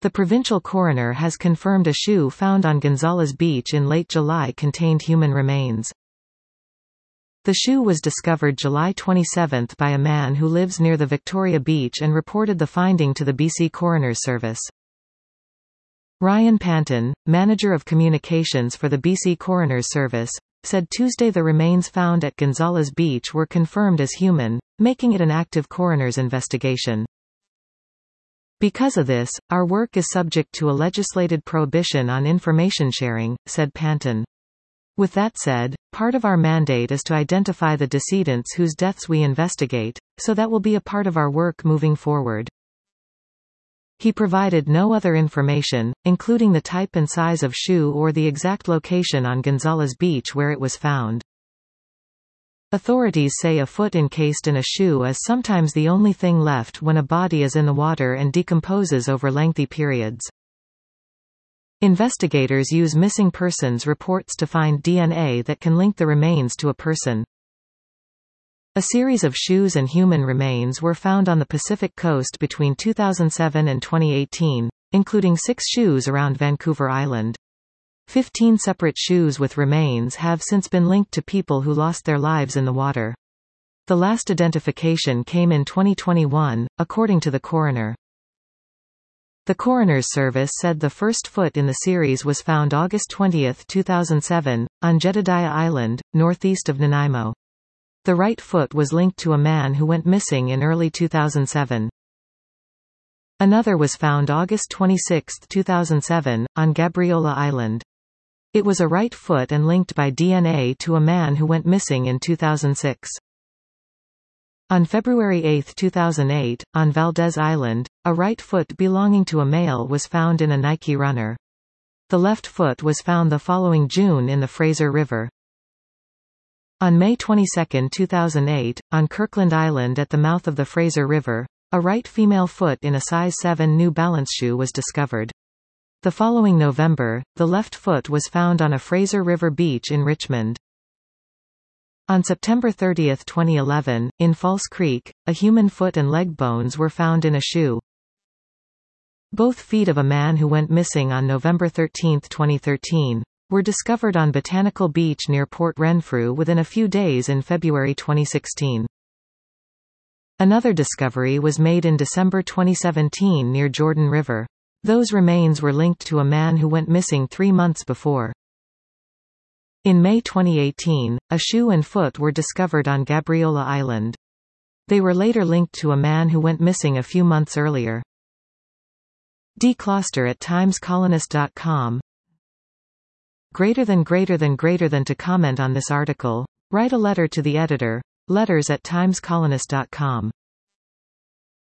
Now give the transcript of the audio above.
The provincial coroner has confirmed a shoe found on Gonzales Beach in late July contained human remains. The shoe was discovered July 27 by a man who lives near the Victoria Beach and reported the finding to the BC Coroner's Service. Ryan Panton, manager of communications for the BC Coroner's Service, said Tuesday the remains found at Gonzales Beach were confirmed as human, making it an active coroner's investigation. Because of this, our work is subject to a legislated prohibition on information sharing, said Panton. With that said, part of our mandate is to identify the decedents whose deaths we investigate, so that will be a part of our work moving forward. He provided no other information, including the type and size of shoe or the exact location on Gonzales Beach where it was found. Authorities say a foot encased in a shoe is sometimes the only thing left when a body is in the water and decomposes over lengthy periods. Investigators use missing persons reports to find DNA that can link the remains to a person. A series of shoes and human remains were found on the Pacific coast between 2007 and 2018, including 6 shoes around Vancouver Island. 15 separate shoes with remains have since been linked to people who lost their lives in the water. The last identification came in 2021, according to the coroner. The Coroner's Service said the first foot in the series was found August 20, 2007, on Jedediah Island, northeast of Nanaimo. The right foot was linked to a man who went missing in early 2007. Another was found August 26, 2007, on Gabriola Island. It was a right foot and linked by DNA to a man who went missing in 2006. On February 8, 2008, on Valdez Island, a right foot belonging to a male was found in a Nike runner. The left foot was found the following June in the Fraser River. On May 22, 2008, on Kirkland Island at the mouth of the Fraser River, a right female foot in a size 7 New Balance shoe was discovered. The following November, the left foot was found on a Fraser River beach in Richmond. On September 30, 2011, in False Creek, a human foot and leg bones were found in a shoe. Both feet of a man who went missing on November 13, 2013, were discovered on Botanical Beach near Port Renfrew within a few days in February 2016. Another discovery was made in December 2017 near Jordan River. Those remains were linked to a man who went missing 3 months before. In May 2018, a shoe and foot were discovered on Gabriola Island. They were later linked to a man who went missing a few months earlier. Closter at timescolonist.com. Greater than to comment on this article, write a letter to the editor, letters@timescolonist.com.